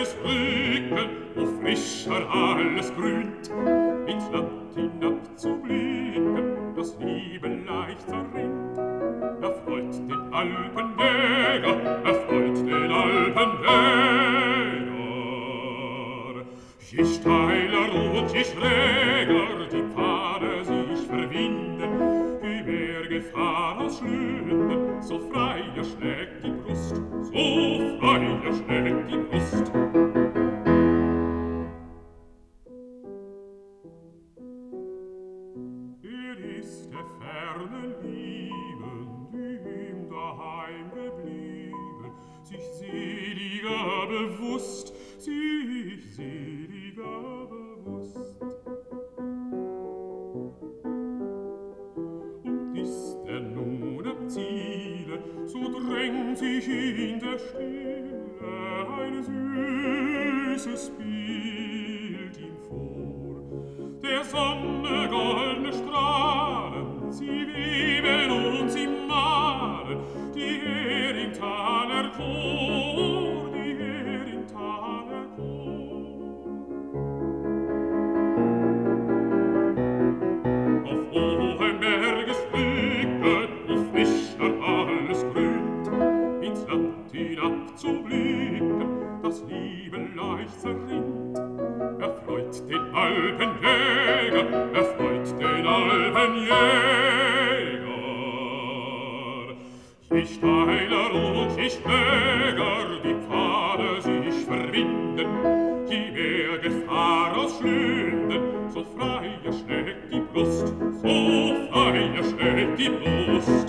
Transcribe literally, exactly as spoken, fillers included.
Berges Rücken, wo frischer alles grünt, ins Land hinabzublicken, das Liebe leicht zerrinnt. Erfreut den Alpenjäger, erfreut den Alpenjäger. Je steiler und je schräger die Pfade sich verwinden, je mehr Gefahr ausschlünden, so freier schlägt die Brust, so freier schlägt die Brust. Er ist der ferne Lieben, die ihm daheim geblieben, sich seliger bewusst, sich seliger bewusst. Und ist er nun am Ziele, so drängt sich in der Stille ein süßes Bild ihm vor. Der Sonne goldene Strahlen, sie weben und sie malen, die er im Tal erkor, die er im Tal erkor. Auf hohem Berges Rücken, wo frischer alles grünt, ins Land hinabzublicken, das Liebe leicht zerrinnt. Erfreut den Alpenjäger, erfreut den Alpenjäger. Je steiler und je schräger die Pfade sich verwinden, je mehr Gefahr ausschlünden, so freier schlägt die Brust, so freier schlägt die Brust.